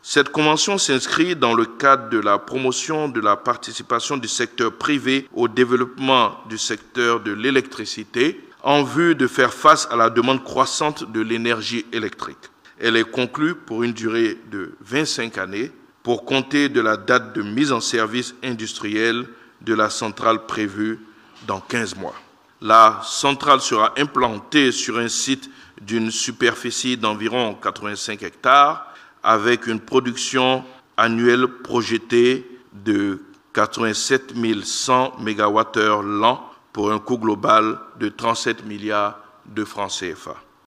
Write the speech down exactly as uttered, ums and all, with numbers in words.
Cette convention s'inscrit dans le cadre de la promotion de la participation du secteur privé au développement du secteur de l'électricité en vue de faire face à la demande croissante de l'énergie électrique. Elle est conclue pour une durée de vingt-cinq années pour compter de la date de mise en service industriel de la centrale prévue dans quinze mois. La centrale sera implantée sur un site d'une superficie d'environ quatre-vingt-cinq hectares avec une production annuelle projetée de quatre-vingt-sept mille cent mégawattheures l'an pour un coût global de trente-sept milliards de francs C F A.